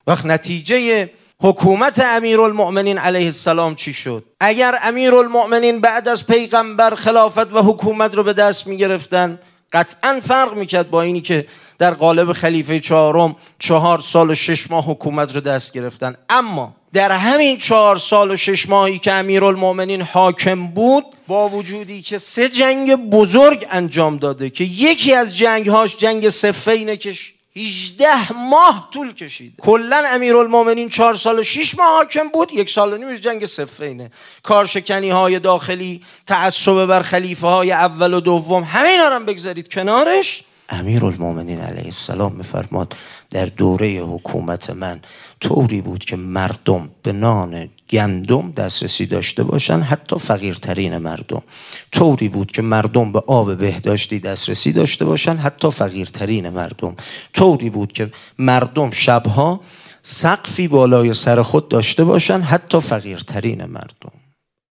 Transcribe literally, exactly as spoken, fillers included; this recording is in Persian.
وقت نتیجه حکومت امیرالمؤمنین علیه السلام چی شد؟ اگر امیرالمؤمنین بعد از پیغمبر خلافت و حکومت رو به دست می گرفتن، قطعا فرق میکرد با اینی که در قالب خلیفه چهارم چهار سال و شش ماه حکومت رو دست گرفتن. اما در همین چهار سال و شش ماهی که امیرالمؤمنین حاکم بود، با وجودی که سه جنگ بزرگ انجام داده که یکی از جنگهاش جنگ صفینه که هجده ماه طول کشید، کلا امیرالمؤمنین چهار سال و شش ماه حاکم بود، یک سال و نیم جنگ صفینه، کارشکنی های داخلی، تعصب بر خلیفه های اول و دوم، همه اینا رو بگذارید کنارش. امیرالمؤمنین علیه السلام میفرماد در دوره حکومت من طوری بود که مردم به نان گندم دسترسی داشته باشن، حتی فقیرترین مردم. طوری بود که مردم به آب بهداشتی دسترسی داشته باشن، حتی فقیرترین مردم. طوری بود که مردم شبها سقفی بالای سر خود داشته باشن، حتی فقیرترین مردم.